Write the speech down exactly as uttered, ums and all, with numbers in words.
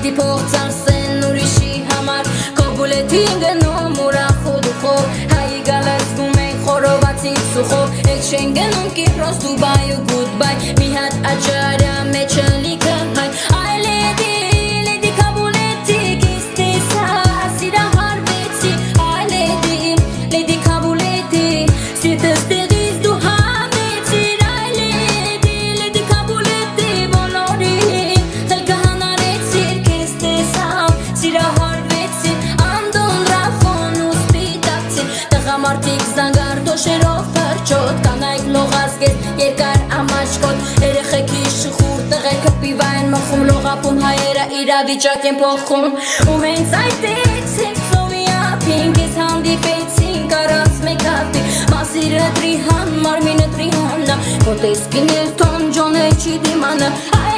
Պիտի փող ծախսեն ուրիշի համար Քո բուլետին գնում ուրախ ու դուխով Հայի գալազվում են խորովածի սուխով Էտ չեն գնում Կիպրոս, Դուբայ ու գուդբայ Մի հատ աճարյա մեջը լիքը հայ Այ լեդի, լեդի կաբուլետի Կիստեսա սիրահարվեցի Այ լեդի, լեդի կաբուլետի Սիրտս տեղից դու համեցիր Այ լեդի, լեդի կաբուլետի Բոլորին թելքը հանարեցիր Կիստեսավ սիրահարվեցի Անդոն ռաֆոն ու սպիտակցի Տղամարդիկ զանգար դոշերով պրջոտ Կանայք լողազգեզ երկար ամաչկոտ Երեխեքի շխուր տղերքը պիվա են մխում Լողապում հայերը իրավիճակ են փոխում Ու հենց այդ էց սեքսովի ափին Կեզ հանդիպեցինք առանց մեկ հատի Մասիրը տրիհան, մարմինը տրիհանա Ոտես կինել տոն ջոն է չի դիմանա